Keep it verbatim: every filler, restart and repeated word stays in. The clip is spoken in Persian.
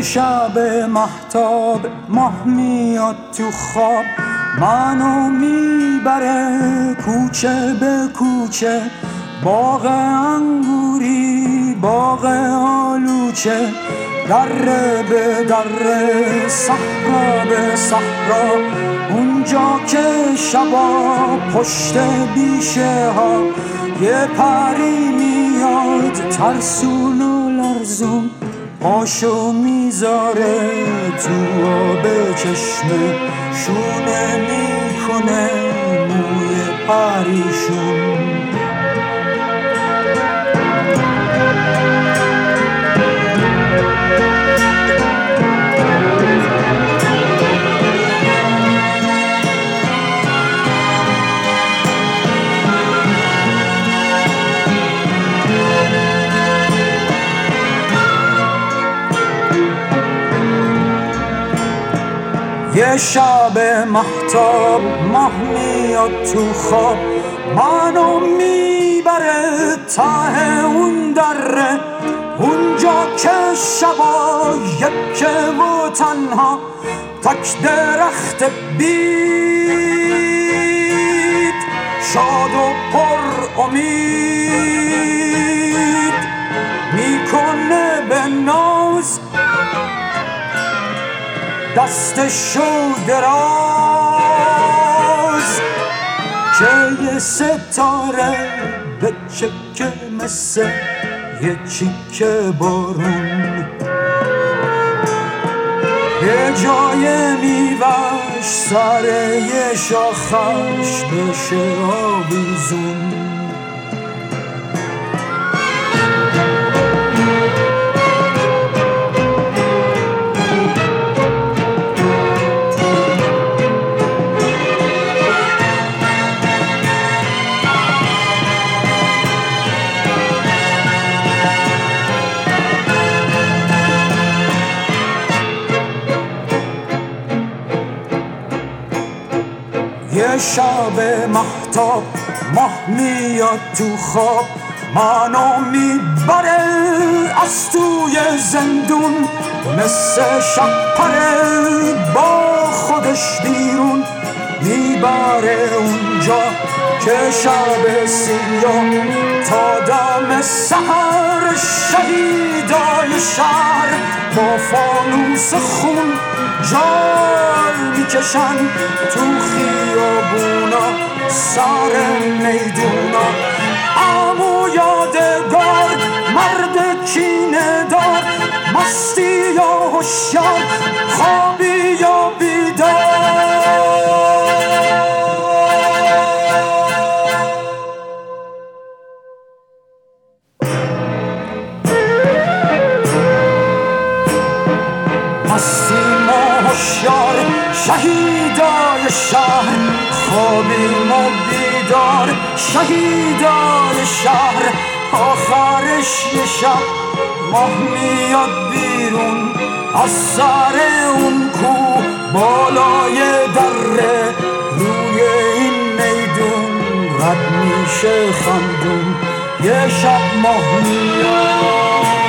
شب مهتاب ماه میاد تو خواب، منو میبره کوچه به کوچه، باغ انگوری باغ آلوچه، دره به دره صحرا به صحرا، اونجا که شبا پشت بیشه ها یه پری میاد ترسون و لرزون، پاشو میذاره تو آب چشمه، شونه میکنه موی پریشون. یه شب مهتاب ماه میاد تو خواب، منو میبره ته اون دره، اونجا که شبا یکه و تنها، تک درخت بید شاد و پر امید، میکنه به ناز دستشو دراز، که یه ستاره به چکه مثل یه چیکه بارون، یه جای میوش سر یه شاخش بشه آویزون. یه شب مهتاب ماه میاد تو خواب، منو میبره از توی زندون، مثل شپره با خودش بیرون، میبره اونجا که شب سیاه تا دم سحر شهیدای شهر با فانوس خون جال میکشن تو خیابونا سر میدونا. عمو یادگار مرد کینه دار، مستی یا هوشیار خوابی یا بیدار، مستی ما هوشیار شهیدای شهر، خوابی ما بیدار شهیدای شهر. آخرش یه شب ماه میاد بیرون از سر اون کو بالای دره، روی این میدون رد میشه خندون. یه شب ماه میاد